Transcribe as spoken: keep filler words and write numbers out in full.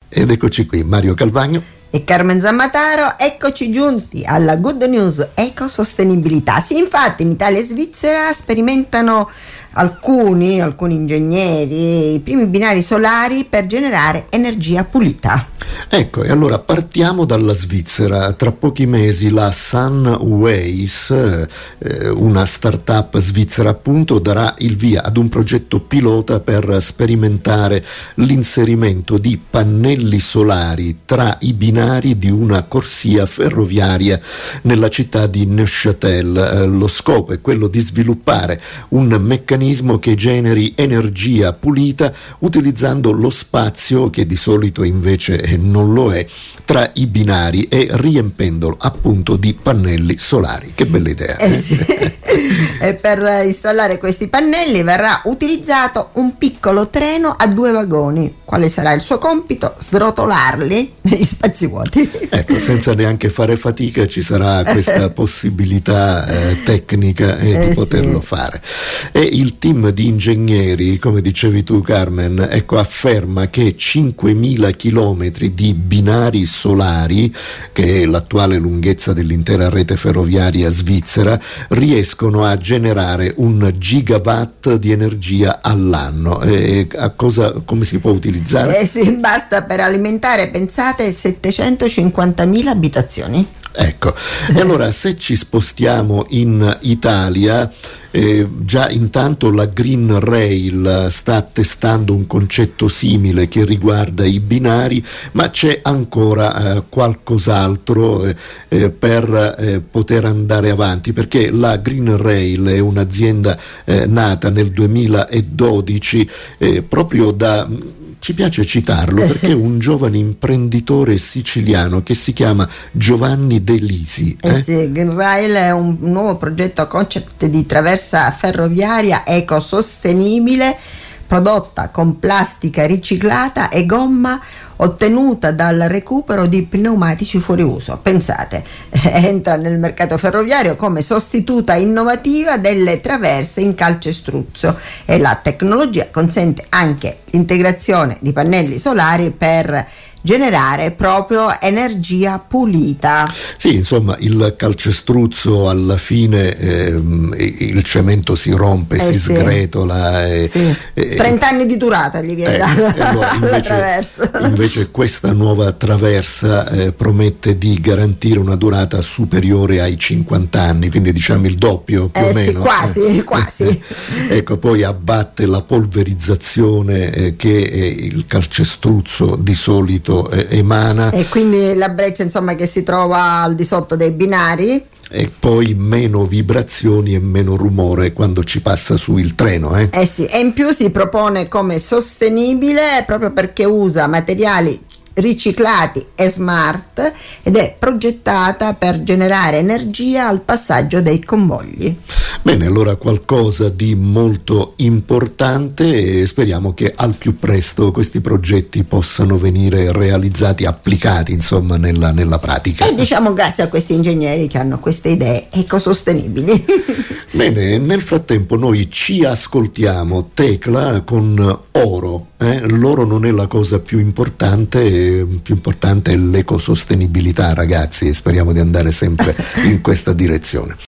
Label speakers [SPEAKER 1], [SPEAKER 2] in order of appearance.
[SPEAKER 1] Ed eccoci qui, Mario Calvagno
[SPEAKER 2] e Carmen Zammataro, eccoci giunti alla Good News ecosostenibilità. Sì, infatti in Italia e Svizzera sperimentano alcuni, alcuni ingegneri i primi binari solari per generare energia pulita.
[SPEAKER 1] Ecco, e allora partiamo dalla Svizzera. Tra pochi mesi la Sunways, eh, una startup svizzera appunto, darà il via ad un progetto pilota per sperimentare l'inserimento di pannelli solari tra i binari di una corsia ferroviaria nella città di Neuchâtel. Eh, lo scopo è quello di sviluppare un meccanismo che generi energia pulita utilizzando lo spazio, che di solito invece non lo è, tra i binari, e riempendolo appunto di pannelli solari. Che bella idea!
[SPEAKER 2] Eh sì. E per installare questi pannelli verrà utilizzato un piccolo treno a due vagoni. Quale sarà il suo compito? Srotolarli negli spazi vuoti.
[SPEAKER 1] Ecco, senza neanche fare fatica ci sarà questa possibilità eh, tecnica eh, di
[SPEAKER 2] eh,
[SPEAKER 1] poterlo
[SPEAKER 2] sì.
[SPEAKER 1] fare. E il team di ingegneri, come dicevi tu Carmen, ecco, afferma che cinquemila chilometri di binari solari, che è l'attuale lunghezza dell'intera rete ferroviaria svizzera, riescono a generare un gigawatt di energia all'anno. E a cosa, come si può utilizzare?
[SPEAKER 2] Eh sì, basta per alimentare, pensate, settecentocinquantamila abitazioni.
[SPEAKER 1] Ecco, e allora se ci spostiamo in Italia, eh, già intanto la Green Rail sta testando un concetto simile che riguarda i binari, ma c'è ancora eh, qualcos'altro eh, eh, per eh, poter andare avanti, perché la Green Rail è un'azienda eh, nata nel duemiladodici eh, proprio da... Ci piace citarlo perché è un giovane imprenditore siciliano che si chiama Giovanni De Lisi.
[SPEAKER 2] Eh, eh sì, Green Rail è un nuovo progetto concept di traversa ferroviaria ecosostenibile prodotta con plastica riciclata e gomma ottenuta dal recupero di pneumatici fuori uso. Pensate, entra nel mercato ferroviario come sostituta innovativa delle traverse in calcestruzzo, e la tecnologia consente anche l'integrazione di pannelli solari per generare proprio energia pulita.
[SPEAKER 1] Sì, insomma, il calcestruzzo alla fine ehm, il cemento si rompe,
[SPEAKER 2] eh
[SPEAKER 1] si
[SPEAKER 2] sì.
[SPEAKER 1] sgretola. E,
[SPEAKER 2] sì.
[SPEAKER 1] e,
[SPEAKER 2] trenta anni di durata gli viene
[SPEAKER 1] eh,
[SPEAKER 2] data
[SPEAKER 1] allora, invece,
[SPEAKER 2] alla traversa.
[SPEAKER 1] Invece questa nuova traversa eh, promette di garantire una durata superiore ai cinquanta anni, quindi diciamo il doppio più
[SPEAKER 2] eh
[SPEAKER 1] o meno.
[SPEAKER 2] Sì, quasi, eh. quasi.
[SPEAKER 1] Ecco, poi abbatte la polverizzazione eh, che eh, il calcestruzzo di solito emana,
[SPEAKER 2] e quindi la breccia, insomma, che si trova al di sotto dei binari,
[SPEAKER 1] e poi meno vibrazioni e meno rumore quando ci passa su il treno eh,
[SPEAKER 2] eh sì, e in più si propone come sostenibile proprio perché usa materiali riciclati e smart, ed è progettata per generare energia al passaggio dei convogli.
[SPEAKER 1] Bene, allora qualcosa di molto importante, e speriamo che al più presto questi progetti possano venire realizzati, applicati insomma nella, nella pratica.
[SPEAKER 2] E diciamo grazie a questi ingegneri che hanno queste idee ecosostenibili.
[SPEAKER 1] Bene, nel frattempo noi ci ascoltiamo Tecla con Oro. Eh? L'oro non è la cosa più importante, più importante è l'ecosostenibilità, ragazzi, e speriamo di andare sempre in questa direzione.